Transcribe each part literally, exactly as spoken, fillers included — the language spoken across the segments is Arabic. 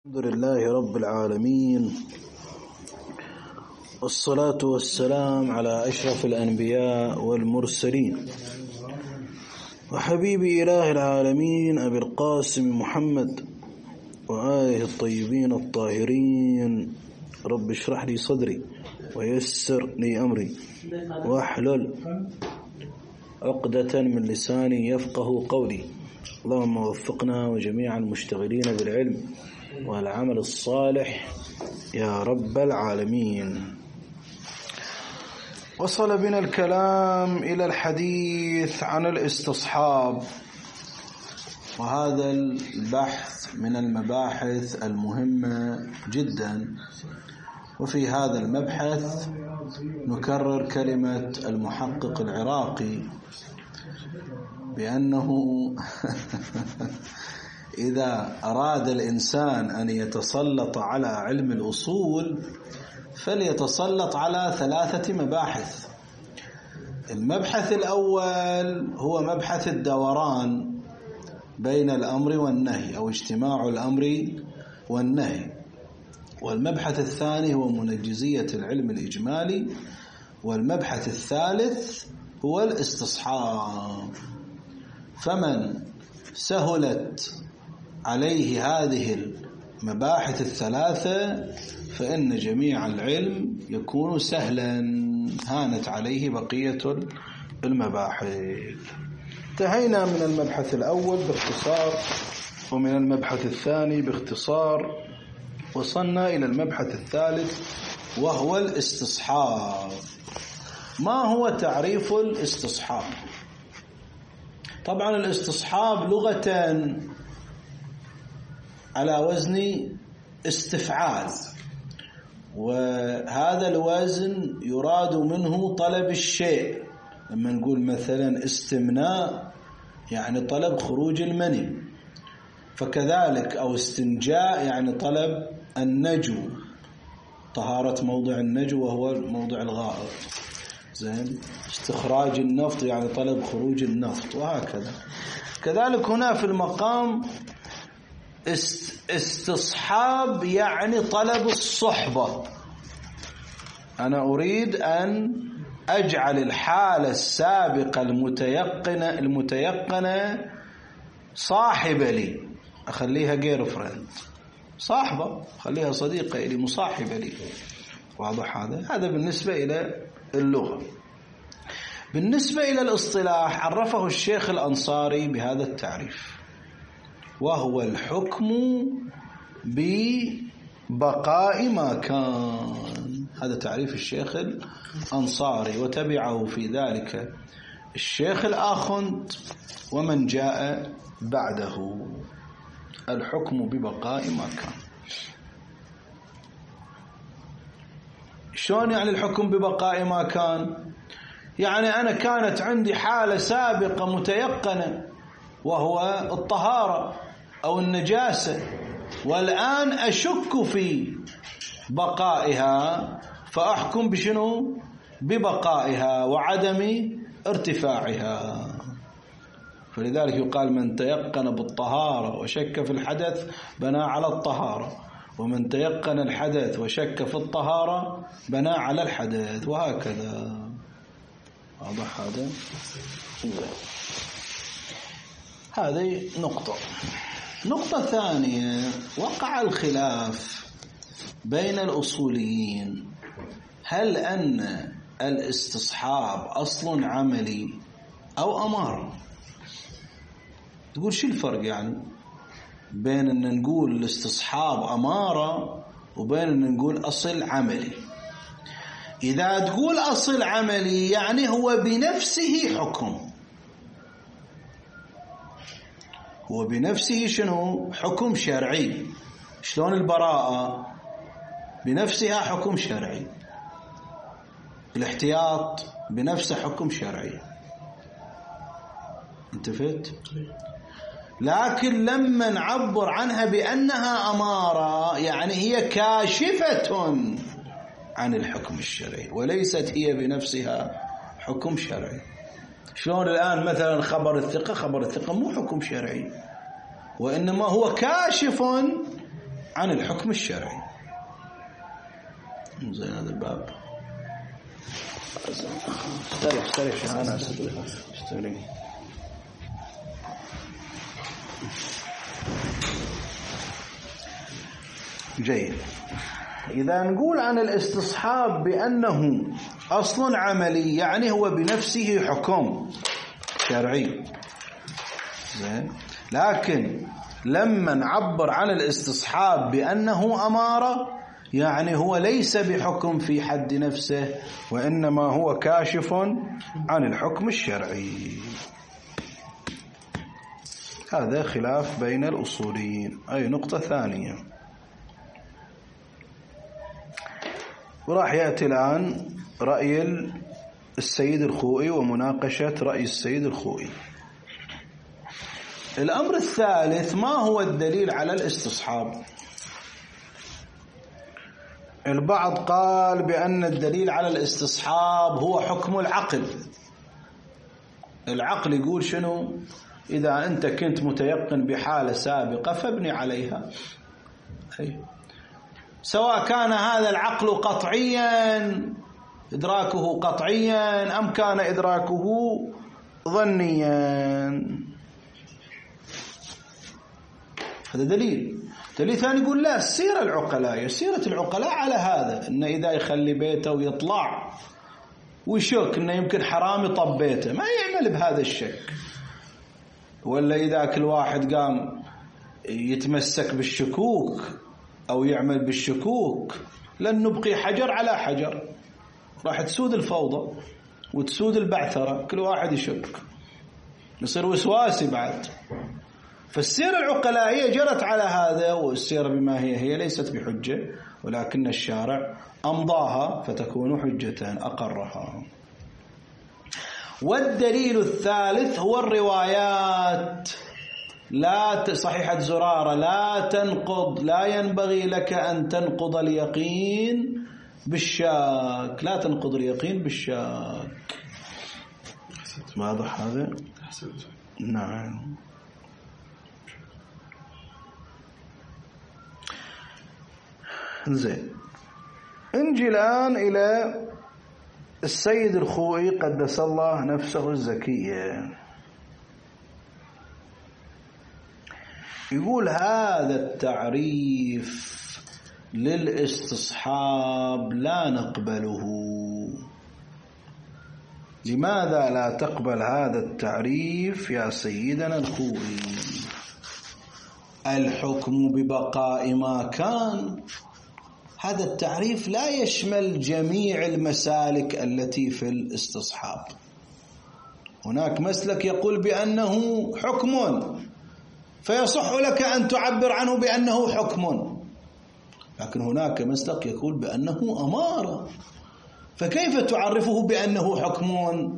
الحمد لله رب العالمين، والصلاة والسلام على أشرف الأنبياء والمرسلين وحبيب إله العالمين أبي القاسم محمد وآله الطيبين الطاهرين. رب اشرح لي صدري ويسر لي أمري واحلل عقدة من لساني يفقه قولي. اللهم وفقنا وجميع المشتغلين بالعلم والعمل الصالح يا رب العالمين. وصل بنا الكلام إلى الحديث عن الاستصحاب، وهذا البحث من المباحث المهمة جدا. وفي هذا المبحث نكرر كلمة المحقق العراقي بأنه إذا أراد الإنسان أن يتسلط على علم الأصول فليتسلط على ثلاثة مباحث. المبحث الأول هو مبحث الدوران بين الأمر والنهي أو اجتماع الأمر والنهي، والمبحث الثاني هو منجزية العلم الإجمالي، والمبحث الثالث هو الاستصحاب. فمن سهلت عليه هذه المباحث الثلاثة فإن جميع العلم يكون سهلا، هانت عليه بقية المباحث. انتهينا من المبحث الأول باختصار، ومن المبحث الثاني باختصار، وصلنا إلى المبحث الثالث وهو الاستصحاب. ما هو تعريف الاستصحاب؟ طبعا الاستصحاب لغة على وزن استفعال، وهذا الوزن يراد منه طلب الشيء. لما نقول مثلا استمناء يعني طلب خروج المني، فكذلك أو استنجاء يعني طلب النجو، طهارة موضع النجو وهو موضع الغائط. زين، استخراج النفط يعني طلب خروج النفط، وهكذا. كذلك هنا في المقام استصحاب يعني طلب الصحبة. أنا أريد أن أجعل الحالة السابقة المتيقنة المتيقنة صاحبة لي، أخليها جير فريند، صاحبة، خليها صديقة لي، مصاحبة لي. واضح هذا؟ هذا بالنسبة إلى اللغة. بالنسبة إلى الاصطلاح عرفه الشيخ الأنصاري بهذا التعريف، وهو الحكم ببقاء ما كان. هذا تعريف الشيخ الأنصاري، وتبعه في ذلك الشيخ الآخند ومن جاء بعده. الحكم ببقاء ما كان. شلون يعني الحكم ببقاء ما كان؟ يعني أنا كانت عندي حالة سابقة متيقنة وهو الطهارة أو النجاسة، والآن أشك في بقائها، فأحكم بشنو؟ ببقائها وعدم ارتفاعها. فلذلك يقال من تيقن بالطهارة وشك في الحدث بنى على الطهارة، ومن تيقن الحدث وشك في الطهارة بنى على الحدث، وهكذا. واضح هذا؟ هذه نقطة. نقطة ثانية، وقع الخلاف بين الأصوليين هل أن الاستصحاب أصل عملي أو أمارة؟ تقول شو الفرق يعني بين أن نقول الاستصحاب أمارة وبين أن نقول أصل عملي؟ إذا تقول أصل عملي يعني هو بنفسه حكم، هو بنفسه شنو؟ حكم شرعي. شلون البراءة بنفسها حكم شرعي، الاحتياط بنفسه حكم شرعي. انتفت؟ لكن لما نعبر عنها بأنها أمارة يعني هي كاشفة عن الحكم الشرعي وليست هي بنفسها حكم شرعي. شلون الآن مثلا خبر الثقة، خبر الثقة مو حكم شرعي، وإنما هو كاشف عن الحكم الشرعي. زين هذا الباب استريح استريح أنا استريح استريح. جيد. إذا نقول عن الاستصحاب بأنه أصل عملي يعني هو بنفسه حكم شرعي. زين. لكن لما نعبر عن الاستصحاب بأنه أمارة يعني هو ليس بحكم في حد نفسه وإنما هو كاشف عن الحكم الشرعي. هذا خلاف بين الأصوليين. أي نقطة ثانية. وراح يأتي الآن رأي السيد الخوئي ومناقشة رأي السيد الخوئي. الأمر الثالث ما هو الدليل على الاستصحاب؟ البعض قال بأن الدليل على الاستصحاب هو حكم العقل. العقل يقول شنو؟ إذا أنت كنت متيقن بحالة سابقة فابني عليها. أي. سواء كان هذا العقل قطعيا إدراكه قطعيا أم كان إدراكه ظنيا. هذا دليل. دليل ثاني يقول لا، السيرة العقلاء سيرة العقلاء على هذا، إنه إذا يخلي بيته ويطلع ويشك إنه يمكن حرام يطب بيته ما يعمل بهذا الشك. ولا إذا كل واحد قام يتمسك بالشكوك أو يعمل بالشكوك لن نبقي حجر على حجر، راح تسود الفوضى وتسود البعثرة، كل واحد يشك يصير وسواسي بعد. فالسيرة العقلائية جرت على هذا، والسيرة بما هي هي ليست بحجة ولكن الشارع أمضاها فتكون حجة أقرها. والدليل الثالث هو الروايات. لا صحيحة زرارة لا تنقض، لا ينبغي لك أن تنقض اليقين بالشاك، لا تنقض اليقين بالشاك. واضح هذا؟ نعم. زين. نجي الآن إلى السيد الخوئي قدس الله نفسه الزكية. يقول هذا التعريف للاستصحاب لا نقبله. لماذا لا تقبل هذا التعريف يا سيدنا الخوئي؟ الحكم ببقاء ما كان. هذا التعريف لا يشمل جميع المسالك التي في الاستصحاب. هناك مسلك يقول بأنه حكم فيصح لك أن تعبر عنه بأنه حكم، لكن هناك مسلك يقول بأنه أمارة، فكيف تعرفه بأنه حكم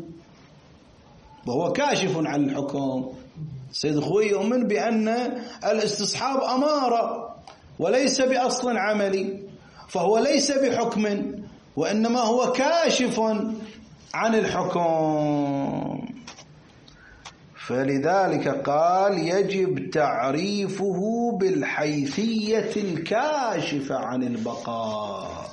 وهو كاشف عن الحكم؟ السيد الخوئي يؤمن بأن الاستصحاب أمارة وليس بأصل عملي، فهو ليس بحكم وإنما هو كاشف عن الحكم. فلذلك قال يجب تعريفه بالحيثية الكاشفة عن البقاء.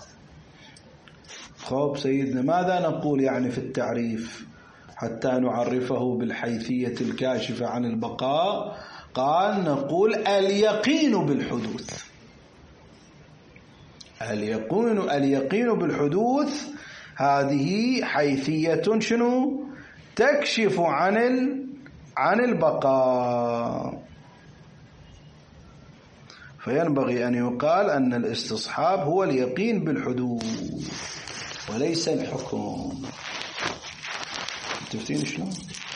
خب سيدنا ماذا نقول يعني في التعريف حتى نعرفه بالحيثية الكاشفة عن البقاء؟ قال نقول اليقين بالحدوث. اليقين اليقين بالحدوث هذه حيثية شنو؟ تكشف عن ال عن البقاء. فينبغي أن يقال أن الاستصحاب هو اليقين بالحدوث وليس الحكم. تفتين شلون؟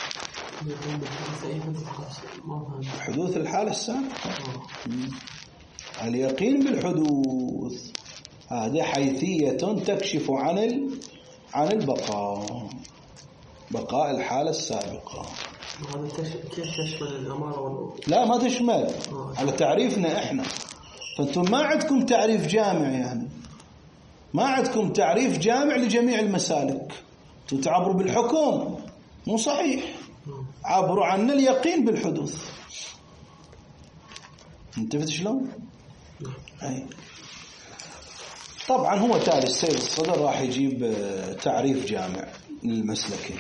حدوث الحالة السابقة. اليقين بالحدوث هذه حيثية تكشف عن ال... عن البقاء، بقاء الحالة السابقة. كيف تشمل الأمارة؟ لا ما تشمل على تعريفنا إحنا. فأنتم ما عندكم تعريف جامع، يعني ما عندكم تعريف جامع لجميع المسالك. تعبروا بالحكم مو صحيح، عبروا عن اليقين بالحدوث. انتبهت شلون؟ أي. طبعا هو تالي السيد الصدر راح يجيب تعريف جامع للمسلكين.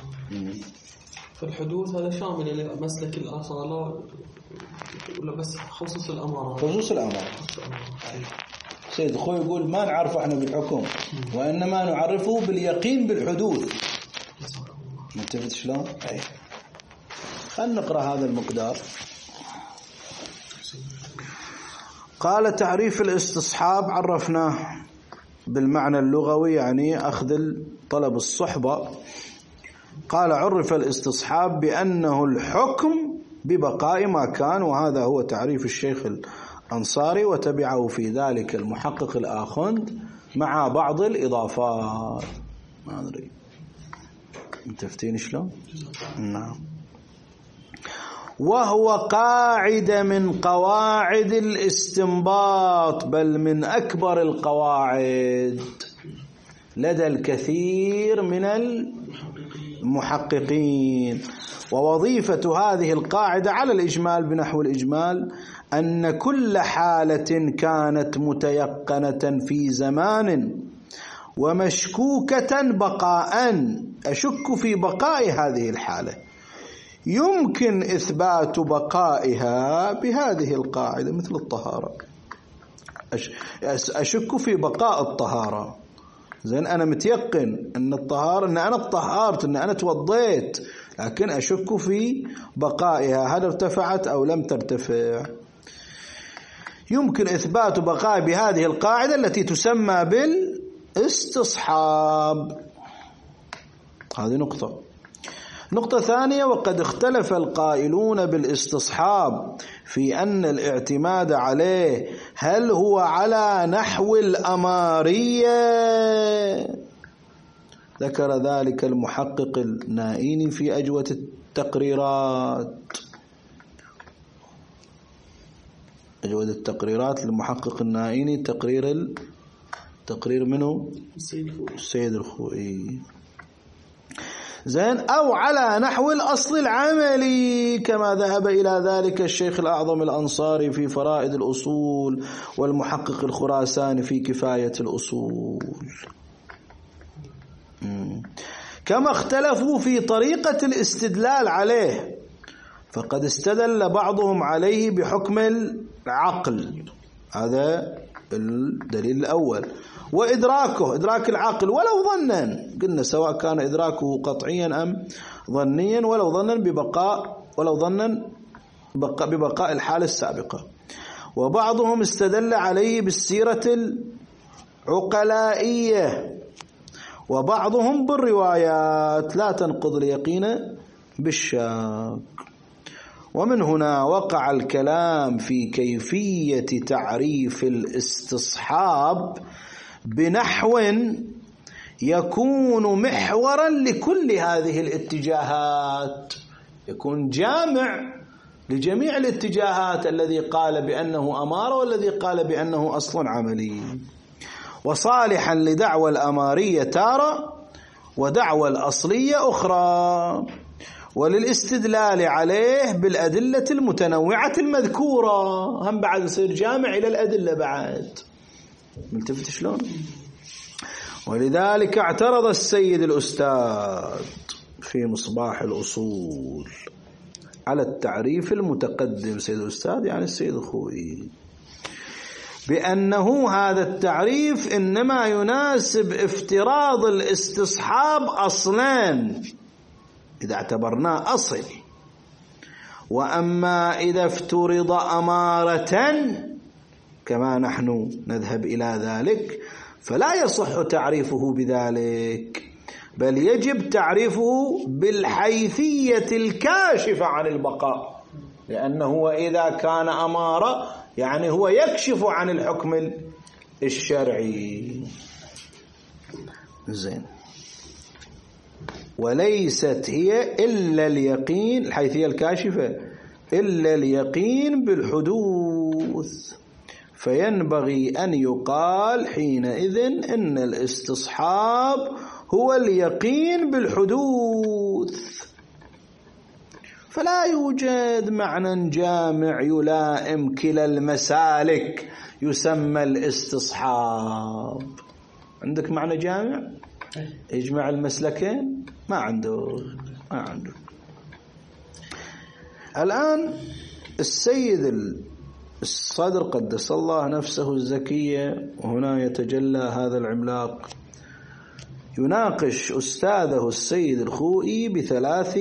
فالحدوث هذا شامل إلى مسلك الأصالة ولا بس خصوص الأمارة؟ خصوص الأمارة. سيد خوي يقول ما نعرف احنا بالحكم وإنما نعرفه باليقين بالحدوث. منتبه شلون؟ أي. خلنا نقرأ هذا المقدار. قال تعريف الاستصحاب عرفناه بالمعنى اللغوي يعني أخذ طلب الصحبة. قال عرف الاستصحاب بأنه الحكم ببقاء ما كان، وهذا هو تعريف الشيخ الأنصاري وتبعه في ذلك المحقق الآخوند مع بعض الإضافات. ما أدري متفتين شلون؟ نعم. وهو قاعدة من قواعد الاستنباط، بل من أكبر القواعد لدى الكثير من المحققين. ووظيفة هذه القاعدة على الإجمال بنحو الإجمال أن كل حالة كانت متيقنة في زمان ومشكوكة بقاء، أشك في بقاء هذه الحالة، يمكن إثبات بقائها بهذه القاعدة مثل الطهارة. أشك في بقاء الطهارة، زين أنا متيقن أن الطهارة أن أنا طهرت أن أنا توضيت، لكن أشك في بقائها هل ارتفعت أو لم ترتفع. يمكن إثبات بقاء بهذه القاعدة التي تسمى بالاستصحاب. هذه نقطة. نقطة ثانية، وقد اختلف القائلون بالاستصحاب في أن الاعتماد عليه هل هو على نحو الأمارية. ذكر ذلك المحقق النائيني في أجوبة التقريرات. أجوبة التقريرات للمحقق النائيني، تقرير ال... تقرير منه السيد الخوئي. زين، أو على نحو الأصل العملي كما ذهب إلى ذلك الشيخ الأعظم الأنصاري في فرائد الأصول والمحقق الخراساني في كفاية الأصول. كما اختلفوا في طريقة الاستدلال عليه، فقد استدل بعضهم عليه بحكم العقل، هذا الدليل الأول، وإدراكه إدراك العقل ولو ظنا، قلنا سواء كان إدراكه قطعيا أم ظنيا، ولو ظنا ببقاء ولو ظنا ببقاء الحالة السابقة. وبعضهم استدل عليه بالسيرة العقلائية، وبعضهم بالروايات لا تنقض اليقين بالشك. ومن هنا وقع الكلام في كيفية تعريف الاستصحاب بنحو يكون محورا لكل هذه الاتجاهات، يكون جامع لجميع الاتجاهات، الذي قال بأنه أمارة والذي قال بأنه أصل عملي، وصالحا لدعوى الأمارية تارة ودعوى الأصلية أخرى، وللاستدلال عليه بالأدلة المتنوعة المذكورة. هم بعد يصير جامع إلى الأدلة بعد، ملتفت شلون؟ ولذلك اعترض السيد الأستاذ في مصباح الأصول على التعريف المتقدم، سيد الأستاذ يعني السيد الخوئي، بأنه هذا التعريف إنما يناسب افتراض الاستصحاب أصلاً إذا اعتبرناه أصل، وأما إذا افترض أمارة كما نحن نذهب إلى ذلك فلا يصح تعريفه بذلك، بل يجب تعريفه بالحيثية الكاشفة عن البقاء، لأنه إذا كان أمارة يعني هو يكشف عن الحكم الشرعي. زين، وليست هي إلا اليقين، الحيثية الكاشفة إلا اليقين بالحدوث، فينبغي أن يقال حينئذ إن الاستصحاب هو اليقين بالحدوث. فلا يوجد معنى جامع يلائم كلا المسالك يسمى الاستصحاب. عندك معنى جامع يجمع المسلكين؟ ما عنده ما عنده. الآن السيد الصدر قدس الله نفسه الزكية، وهنا يتجلى هذا العملاق، يناقش أستاذه السيد الخوئي بثلاث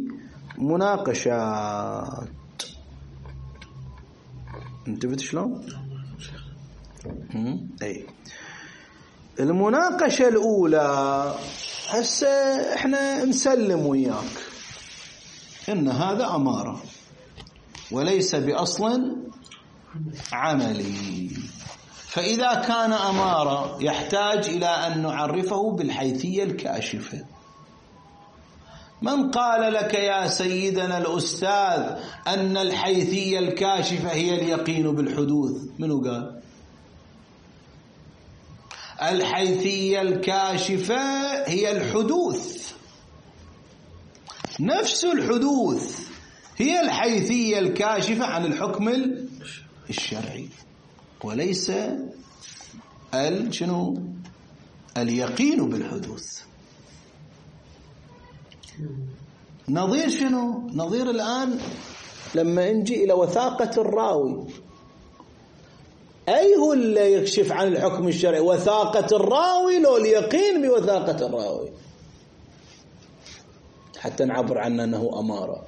مناقشات. انتبهت شلون؟ اي المناقشة الأولى هسه احنا نسلم وياك إن هذا أمارة وليس بأصل عملي، فإذا كان أمارة يحتاج إلى أن نعرفه بالحيثية الكاشفة. من قال لك يا سيدنا الأستاذ أن الحيثية الكاشفة هي اليقين بالحدوث؟ منو قال؟ الحيثية الكاشفة هي الحدوث، نفس الحدوث هي الحيثية الكاشفة عن الحكم الشرعي، وليس شنو اليقين بالحدوث. نظير شنو؟ نظير الآن لما نجي إلى وثاقة الراوي، أي هو اللي يكشف عن الحكم الشرعي؟ وثاقة الراوي لو اليقين بوثاقة الراوي؟ حتى نعبر عنه أنه أمارة.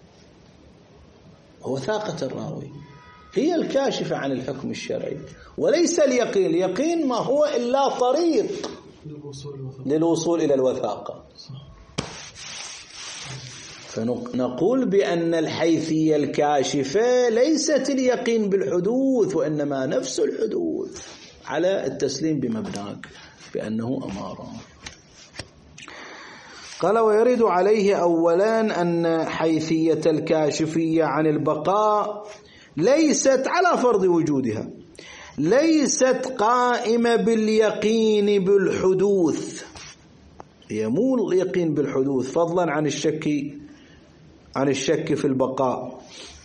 وثاقة الراوي هي الكاشفة عن الحكم الشرعي وليس اليقين. اليقين ما هو إلا طريق للوصول إلى الوثاقة. فنقول بأن الحيثية الكاشفة ليست اليقين بالحدوث، وإنما نفس الحدوث، على التسليم بمبناك بأنه أمارة. قال ويرد عليه أولا أن حيثية الكاشفية عن البقاء ليست على فرض وجودها، ليست قائمة باليقين بالحدوث، هي مو اليقين بالحدوث فضلا عن الشك عن الشك في البقاء،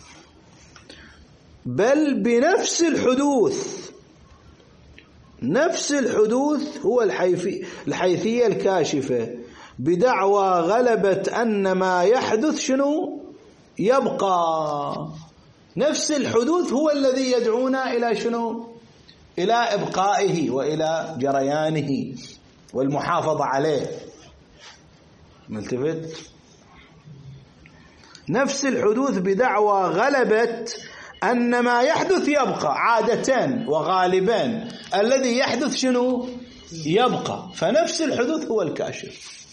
بل بنفس الحدوث. نفس الحدوث هو الحيثية الكاشفة، بدعوى غلبة أن ما يحدث شنو يبقى. نفس الحدوث هو الذي يدعونا إلى شنو؟ إلى إبقائه وإلى جريانه والمحافظة عليه. ملتفت؟ نفس الحدوث بدعوى غلبة أن ما يحدث يبقى، عادة وغالبا الذي يحدث شنو يبقى. فنفس الحدوث هو الكاشف،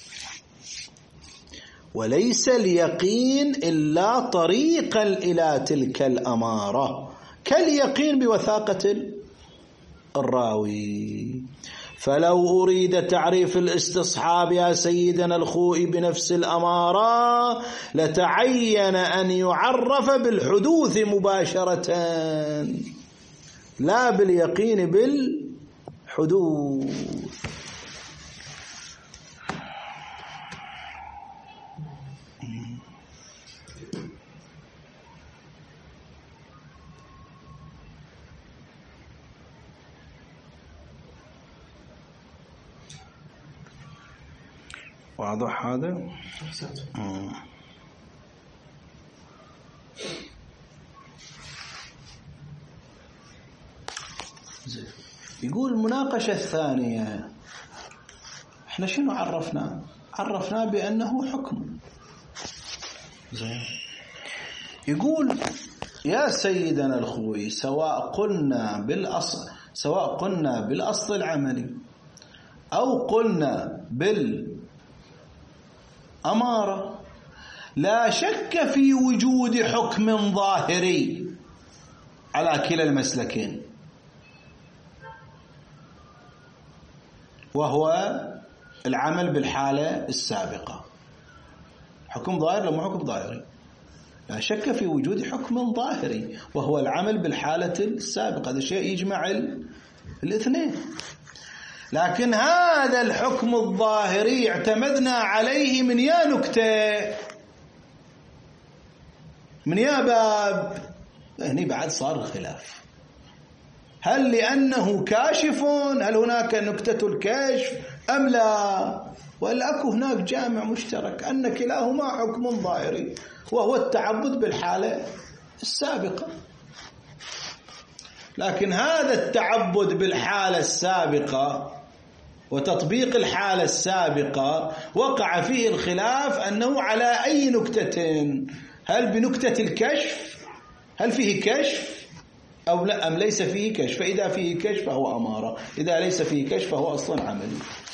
وليس اليقين إلا طريقا إلى تلك الأمارة، كاليقين بوثاقة الراوي. فلو أريد تعريف الاستصحاب يا سيدنا الخوئي بنفس الأمارة لتعين أن يعرف بالحدوث مباشرة لا باليقين بالحدوث. واضح هذا؟ آه. يقول المناقشة الثانية احنا شنو عرفنا؟ عرفنا بأنه حكم. زين. يقول يا سيدنا الخوي سواء قلنا بالأصل سواء قلنا بالأصل العملي أو قلنا بالأمارة لا شك في وجود حكم ظاهري على كلا المسلكين، وهو العمل بالحالة السابقة. حكم ظاهر لو مو حكم ظاهري؟ لا شك في وجود حكم ظاهري وهو العمل بالحالة السابقة. هذا شيء يجمع الاثنين. لكن هذا الحكم الظاهري اعتمدنا عليه من يا نكتة من يا باب هني بعد صار الخلاف، هل لأنه كاشف، هل هناك نكتة الكشف أم لا، ولا أكو هناك جامع مشترك أن كلاهما حكم ظاهري وهو التعبد بالحالة السابقة. لكن هذا التعبد بالحالة السابقة وتطبيق الحالة السابقة وقع فيه الخلاف أنه على أي نكتة، هل بنكتة الكشف، هل فيه كشف أو لا أم ليس فيه كشف، فإذا فيه كشف فهو أمارة، إذا ليس فيه كشف فهو أصلا عملي.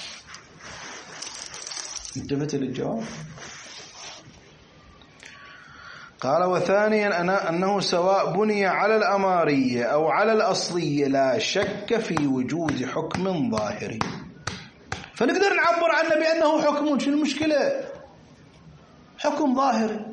انتبهت للجواب؟ قال وثانيا أنا أنه سواء بني على الأمارية أو على الأصلية لا شك في وجود حكم ظاهري، فنقدر نعبر عنه بأنه حكم، شو المشكلة؟ حكم ظاهري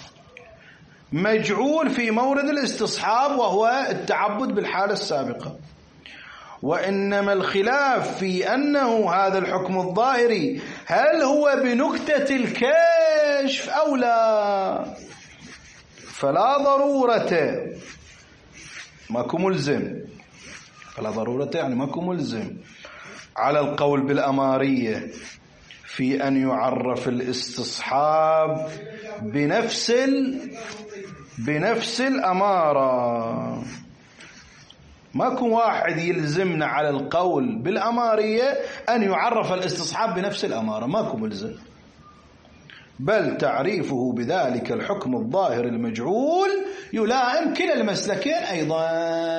مجعول في مورد الاستصحاب وهو التعبد بالحالة السابقة، وإنما الخلاف في أنه هذا الحكم الظاهري هل هو بنكتة الكشف أو لا، فلا ضرورة ماكو ملزم، فلا ضرورة يعني ماكو ملزم على القول بالأمارية في أن يعرف الاستصحاب بنفس ال... بنفس الأمارة. ماكو واحد يلزمنا على القول بالأمارية أن يعرف الاستصحاب بنفس الأمارة، ماكو ملزم، بل تعريفه بذلك الحكم الظاهر المجعول يلائم كلا المسلكين أيضا.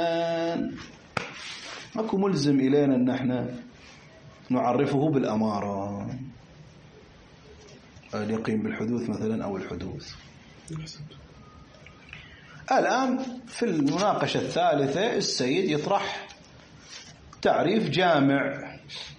ماكو ملزم إلينا أن احنا نعرفه بالأمارة، اليقين بالحدوث مثلا أو الحدوث. الآن في المناقشة الثالثة السيد يطرح تعريف جامع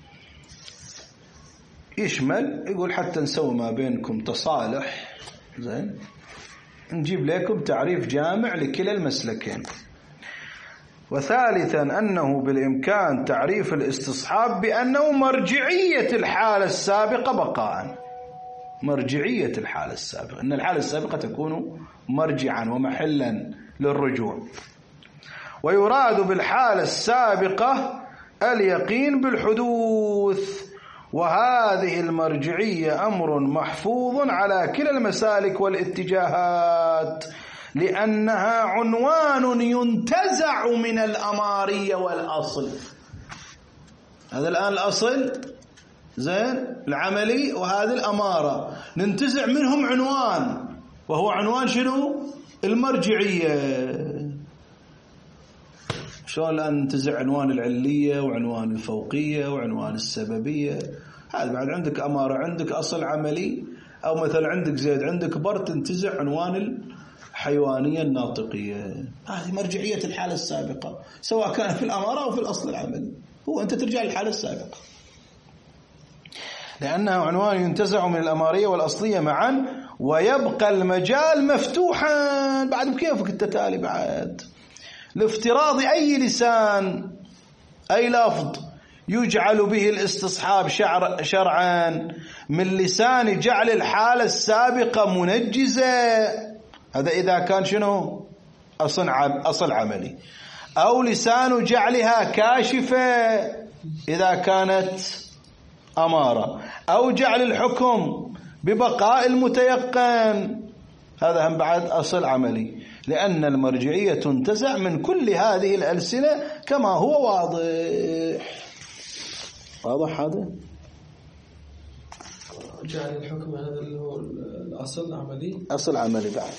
يشمل، يقول حتى نسوي ما بينكم تصالح زين نجيب لكم تعريف جامع لكلا المسلكين. وثالثا أنه بالإمكان تعريف الاستصحاب بأنه مرجعية الحالة السابقة بقاء، مرجعية الحالة السابقة، أن الحالة السابقة تكون مرجعا ومحلا للرجوع. ويراد بالحالة السابقة اليقين بالحدوث، وهذه المرجعية أمر محفوظ على كلا المسالك والاتجاهات لأنها عنوان ينتزع من الأمارية والأصل. هذا الآن الأصل زين العملي، وهذه الأمارة ننتزع منهم عنوان، وهو عنوان شنو؟ المرجعية. شلون الآن ننتزع عنوان العلية وعنوان الفوقية وعنوان السببية؟ هذا بعد عندك أمارة، عندك أصل عملي، أو مثلا عندك زيد عندك بر، تنتزع عنوان الحيوانية الناطقية. هذه مرجعية الحالة السابقة سواء كان في الأمارة أو في الأصل العملي، هو أنت ترجع للحالة السابقة لأنه عنوان ينتزع من الأمارية والأصلية معا، ويبقى المجال مفتوحا بعد بكيفك التتالي بعد لافتراض أي لسان أي لفظ يجعل به الاستصحاب شرعا من لسان جعل الحالة السابقة منجزة، هذا إذا كان شنو أصل أصل عملي، أو لسان جعلها كاشفة إذا كانت أمارة، أو جعل الحكم ببقاء المتيقن، هذا هم بعد أصل عملي، لأن المرجعية تنتزع من كل هذه الألسنة كما هو واضح. واضح هذا؟ جعل الحكم هذا اللي هو الأصل العملي، أصل عملي بعد.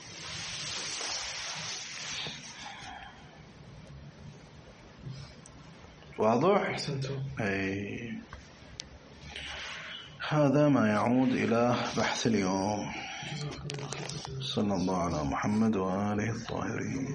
واضح؟ أي هذا ما يعود إلى بحث اليوم. صلى الله على محمد وآله الطاهرين.